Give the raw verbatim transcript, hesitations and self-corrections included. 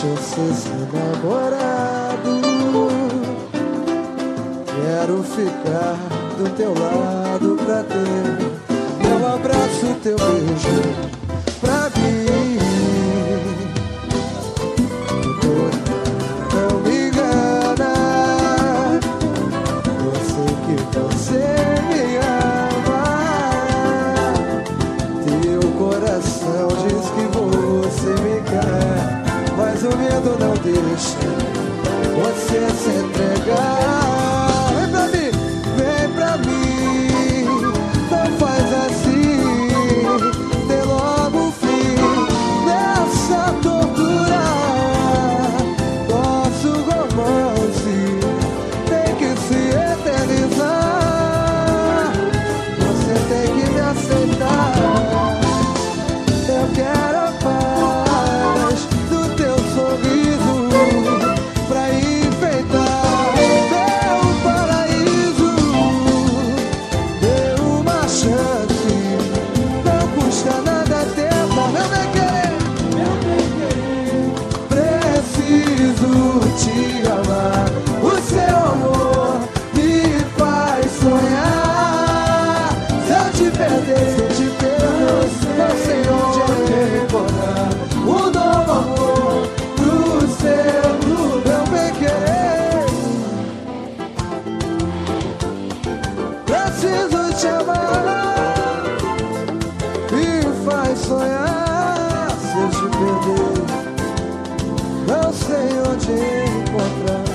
deixa eu ser seu namorado. Quero ficar do teu lado pra ter teu abraço, teu beijo pra mim. Não me engana, eu sei que você me ama. Teu coração diz que você me quer, mas o medo não deixa você se entregar. Vem pra mim, não faz assim, dê logo um fim nessa tortura. Nosso romance tem que se eternizar. Você tem que me aceitar. Eu quero a paz do teu sorriso pra enfeitar meu paraíso. Dê uma chance, não custa nada tentar. Meu bem querer, meu bem querer, preciso te amar. O seu amor me faz sonhar. Se eu te perder, se eu te perder, não sei onde eu te encontrar. Um novo amor pro seu, pro meu bem querer. Preciso te amar, me faz sonhar. Se eu te perder, não sei onde encontrar.